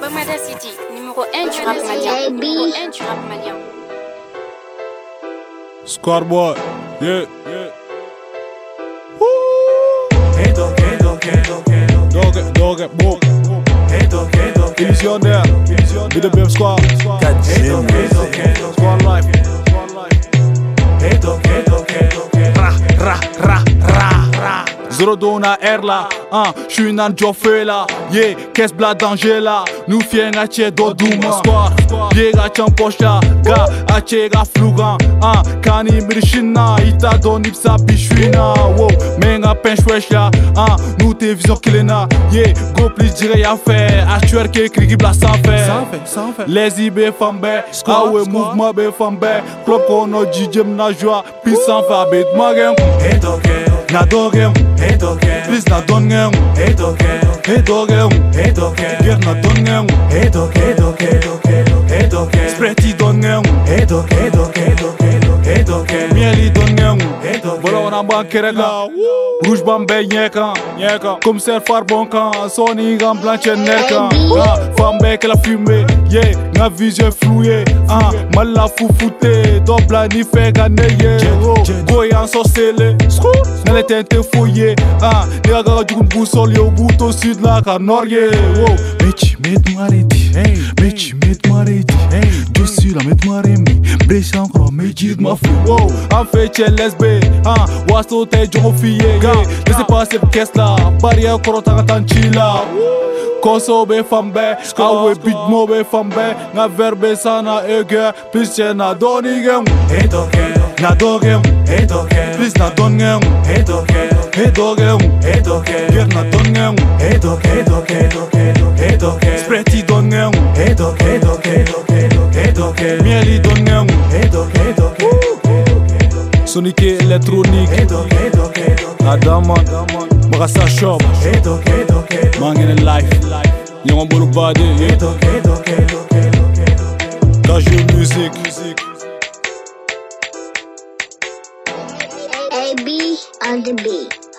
Domada City, numéro 1 du rap malien. Numéro 1 du rap malien. Squad boy, yeah. Dog, boom. Illusionnaire, BDBM Squad. Squad life. Zero dona air là, j'suis nan Joffé là, yeah, qu'est-ce bla danger là, nous fiens à tché dodouma squad, yeah ga champoche là, ga à tché ga flugan, kani mirishina, ita don ipsa bichouina, wow, menga penchwesh là, nous t'es vision kilena, yeah, go please dire y'a fait, à tuer qui écrit bla sans faire, les IB fambe, ah ouais mouvement be fambe, club kono jijem na joie, puissant fabit magem, na dogem, please na dongem, dogem, guerre na dongem, spready dongem, mieli dongem, voilà on a banqué là, rouge bambé nyeka, comme c'est far bon quand, Sony gam blanche nerka, femme que la fumée, yeah, na vision flouée, mal fou fouté, dobla ni fait gagner, goyan sorcelé, nelle tente fouillé, les gars du boussole au bout au sud là, car nord, wow, mechi met mariti, mechi met mariti, je suis la met marimi, brèche encore, mechi ma fou, wow, en fait, c'est lesbé, wasto te jongo fiye, laissez passer qu'est-ce là, barrière korota tanchila. Koso be fambe, awe beat mo be fambe, na verbe sana ege, please che na donigem, na dogem, please na dongem, dogem, guerre na dongem, spready dongem, mieli dongem, sonique électronique, Adama, Marassa Shop, Mangin Life, Young Bolo Body, Casual Music. AB on the beat.